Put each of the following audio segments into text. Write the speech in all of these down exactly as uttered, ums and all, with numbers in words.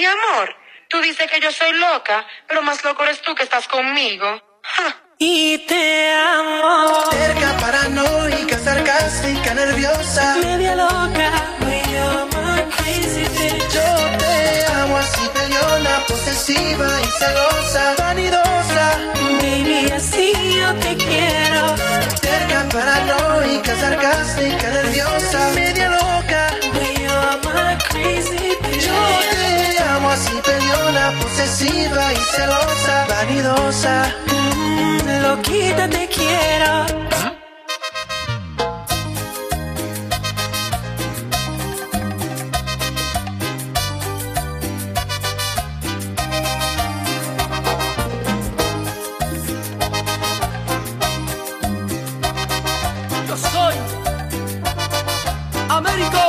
amor, tú dices que yo soy loca, pero más loco eres tú que estás conmigo. Ja. Y te amo. Cerca, paranoica, sarcástica, nerviosa, Media loca. You're my crazy bitch. yo te amo así, peleona, posesiva y celosa, vanidosa. Baby, así yo te quiero. Cerca, paranoica, sarcástica, nerviosa, media loca. You're my crazy bitch. Yo te amo así, peleona, posesiva y celosa, vanidosa. Mm, loquita te quiero. Yo soy Américo.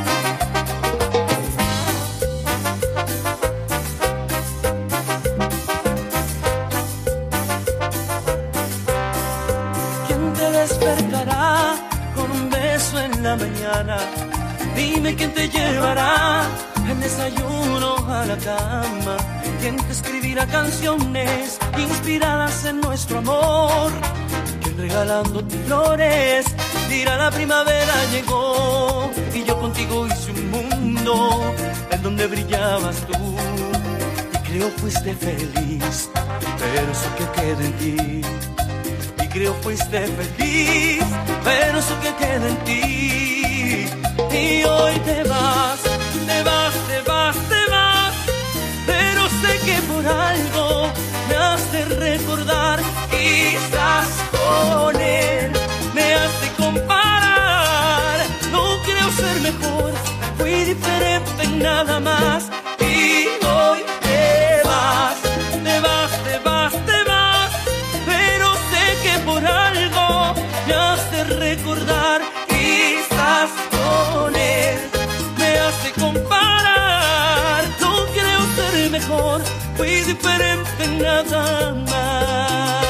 ¿Quién te despertará con un beso en la mañana? Dime quién te llevará el desayuno a la cama. ¿Quién te escribirá canciones inspiradas en nuestro amor? ¿Quién regalándote flores dirá la primavera llegó? Y yo contigo hice un mundo en donde brillabas tú. Y creo fuiste feliz, pero eso que queda en ti. Y creo fuiste feliz, pero eso que queda en ti. Y hoy te vas, te vas, te vas, te vas. Pero sé que por algo me has de recordar. Quizás con él me has de comparar. No creo ser mejor, fui diferente en nada más. Y hoy te vas, te vas, te vas, te vas. Pero sé que por algo me has de recordar. Quizás con él me has de comparar. No creo ser mejor, fui diferente en nada más.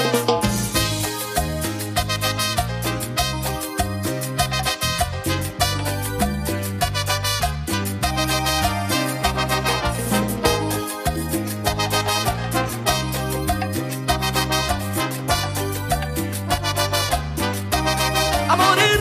A morir.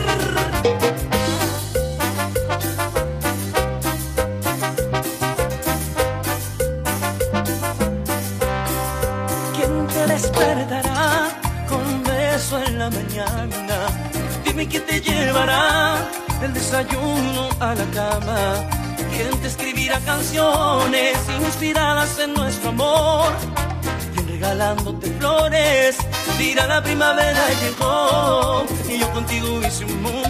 ¿Quién te despertará con un beso en la mañana? Dime quién te llevará el desayuno a la cama. ¿Quién te escribirá canciones inspiradas en nuestro amor? ¿Quién regalándote flores dirá la primavera llegó? Y yo contigo hice un mundo